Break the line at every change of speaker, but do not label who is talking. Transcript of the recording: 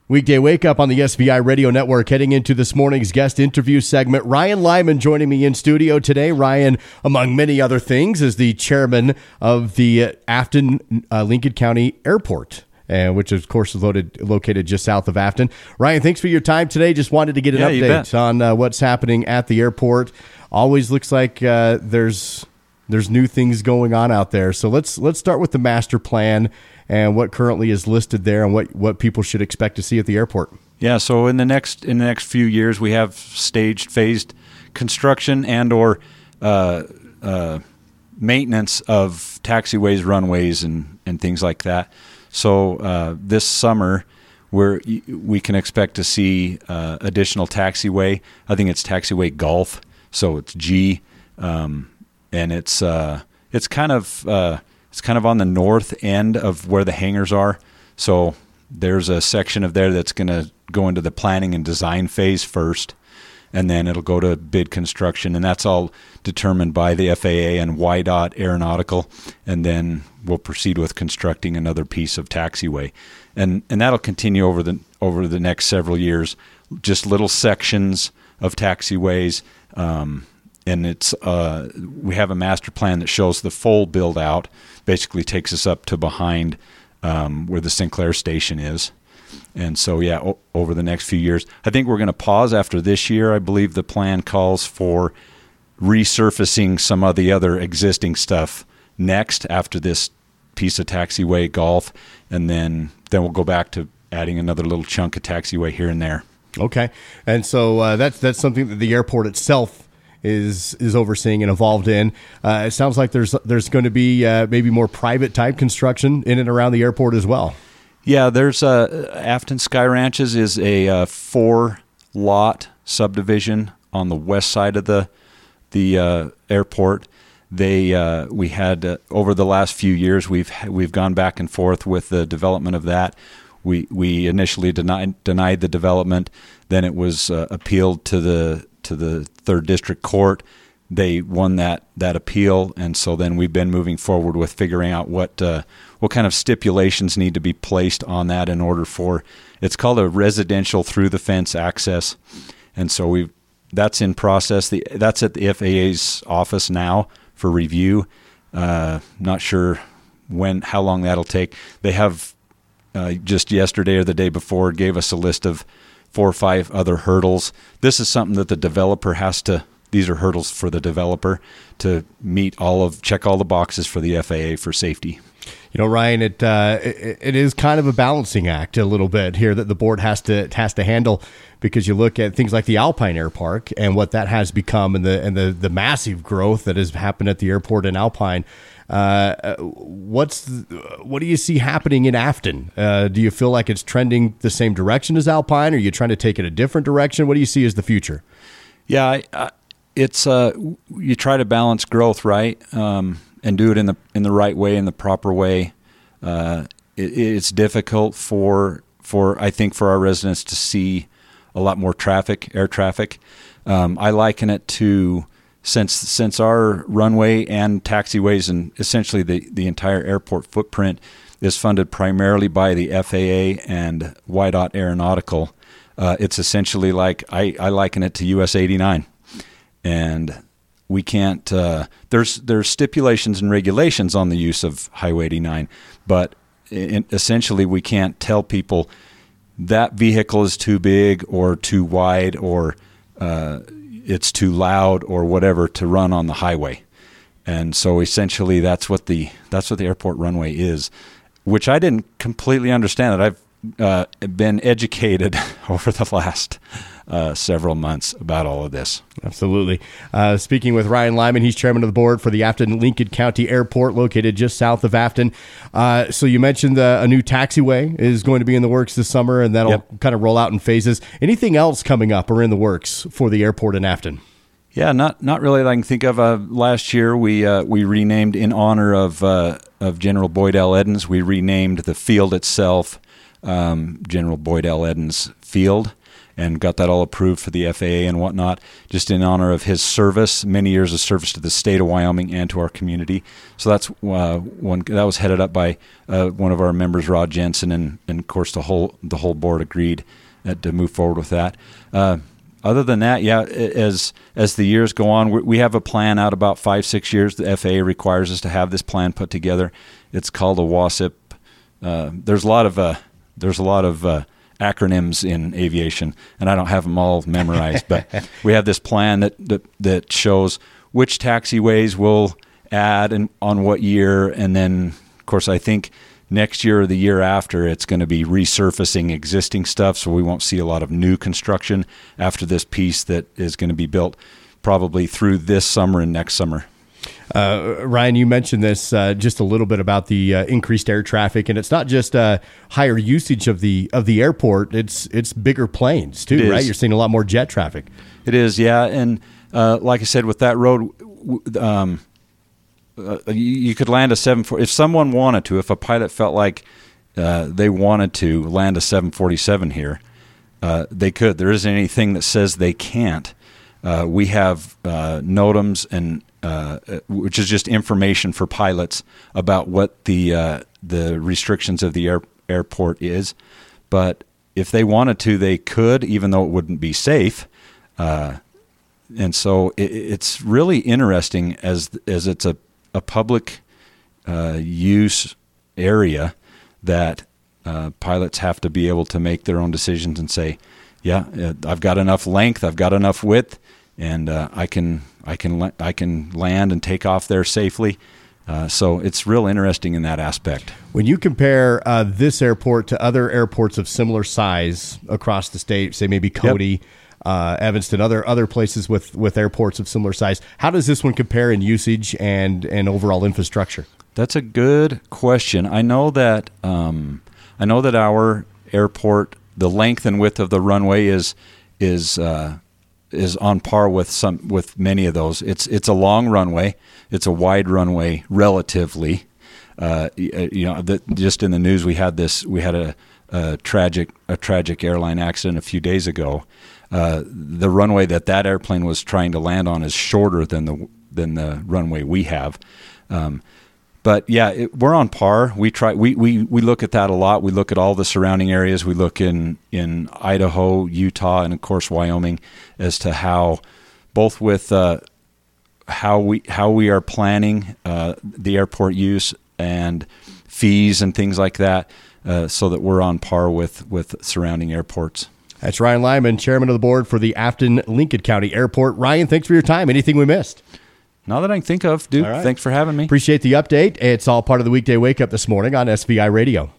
Weekday Wake Up on the SVI Radio Network, heading into this morning's guest interview segment. Ryan Lyman joining me in studio today. Ryan, among many other things, is the chairman of the Afton Lincoln County Airport, which of course is located just south of Afton. Ryan, thanks for your time today. Just wanted to get an update on what's happening at the airport. Always looks like there's new things going on out there. So let's start with the master plan and what currently is listed there and what people should expect to see at the airport.
Yeah, so in the next few years, we have phased construction and or maintenance of taxiways, runways, and things like that. So this summer, we can expect to see additional taxiway. I think it's taxiway Golf, so it's G, and it's kind of on the north end of where the hangars are. So there's a section of there that's going to go into the planning and design phase first, and then it'll go to bid construction, and that's all determined by the FAA and YDOT Aeronautical, and then we'll proceed with constructing another piece of taxiway, and that'll continue over the next several years, just little sections of taxiways. And it's we have a master plan that shows the full build out. Basically takes us up to behind where the Sinclair station is. And so, over the next few years, I think we're going to pause after this year. I believe the plan calls for resurfacing some of the other existing stuff next after this piece of taxiway Golf, and then we'll go back to adding another little chunk of taxiway here and there.
Okay, and so that's something that the airport itself is overseeing and involved in. It sounds like there's going to be maybe more private type construction in and around the airport as well.
Yeah, there's Afton Sky Ranches is a 4-lot subdivision on the west side of the airport. We had over the last few years we've gone back and forth with the development of that. We initially denied the development, then it was appealed to the 3rd District Court. They won that appeal, and so then we've been moving forward with figuring out what kind of stipulations need to be placed on that in order for, it's called a residential through the fence access, and so that's in process. That's at the FAA's office now for review. Not sure how long that'll take. They have just yesterday or the day before gave us a list of 4 or 5 other hurdles. This is something that the developer these are hurdles for the developer to check all the boxes for the FAA for safety.
You know, Ryan, it is kind of a balancing act a little bit here that the board has to handle, because you look at things like the Alpine Air Park and what that has become and the massive growth that has happened at the airport in Alpine. What do you see happening in Afton? Do you feel like it's trending the same direction as Alpine, or are you trying to take it a different direction? What do you see as the future?
Yeah, it's you try to balance growth, right, and do it in the right way, in the proper way. It's difficult for I think for our residents to see a lot more air traffic. I liken it to since our runway and taxiways and essentially the entire airport footprint is funded primarily by the FAA and YDOT Aeronautical. It's essentially like I liken it to US 89, and we can't. There's stipulations and regulations on the use of Highway 89, but essentially we can't tell people that vehicle is too big or too wide or it's too loud or whatever to run on the highway. And so essentially that's what the airport runway is, which I didn't completely understand. That I've been educated over the last several months about all of this.
Absolutely. Speaking with Ryan Lyman, he's chairman of the board for the Afton Lincoln County Airport, located just south of Afton. So you mentioned a new taxiway is going to be in the works this summer, and that'll kind of roll out in phases. Anything else coming up or in the works for the airport in Afton?
Yeah, not really that I can think of. Last year we renamed in honor of General Boyd L. Edens. We renamed the field itself General Boyd L. Edens Field. and got that all approved for the FAA and whatnot, just in honor of his service, many years of service to the state of Wyoming and to our community. So that's one that was headed up by one of our members, Rod Jensen, and of course the whole board agreed to move forward with that. Other than that, yeah, as the years go on, we have a plan out about 5-6 years. The FAA requires us to have this plan put together. It's called a WASIP. There's a lot of acronyms in aviation, and I don't have them all memorized. But we have this plan that shows which taxiways we'll add and on what year, and then, of course, I think next year or the year after, it's going to be resurfacing existing stuff, so we won't see a lot of new construction after this piece that is going to be built probably through this summer and next summer.
Ryan, you mentioned this just a little bit about the increased air traffic, and it's not just higher usage of the airport; it's bigger planes too, right? You're seeing a lot more jet traffic.
It is, yeah, and like I said, with that road, you could land a 747 if someone wanted to. If a pilot felt like they wanted to land a 747 here, they could. There isn't anything that says they can't. We have NOTAMs and which is just information for pilots about what the restrictions of the airport is. But if they wanted to, they could, even though it wouldn't be safe. And so it's really interesting as it's a public use area that pilots have to be able to make their own decisions and say, yeah, I've got enough length, I've got enough width, and I can land and take off there safely. So it's real interesting in that aspect.
When you compare this airport to other airports of similar size across the state, say maybe Cody, Evanston, other places with airports of similar size, how does this one compare in usage and overall infrastructure? That's
a good question. I know that our airport, the length and width of the runway is on par with many of those. It's a long runway. It's a wide runway relatively. Just in the news we had a tragic airline accident a few days ago. The runway that airplane was trying to land on is shorter than the runway we have. But yeah, we're on par. We look at that a lot. We look at all the surrounding areas. We look in Idaho, Utah, and of course Wyoming as to how, both with how we are planning the airport use and fees and things like that, so that we're on par with surrounding airports.
That's Ryan Lyman, chairman of the board for the Afton-Lincoln County Airport. Ryan, thanks for your time. Anything we missed?
Not that I can think of, dude. Right. Thanks for having me.
Appreciate the update. It's all part of the weekday wake up this morning on SVI Radio.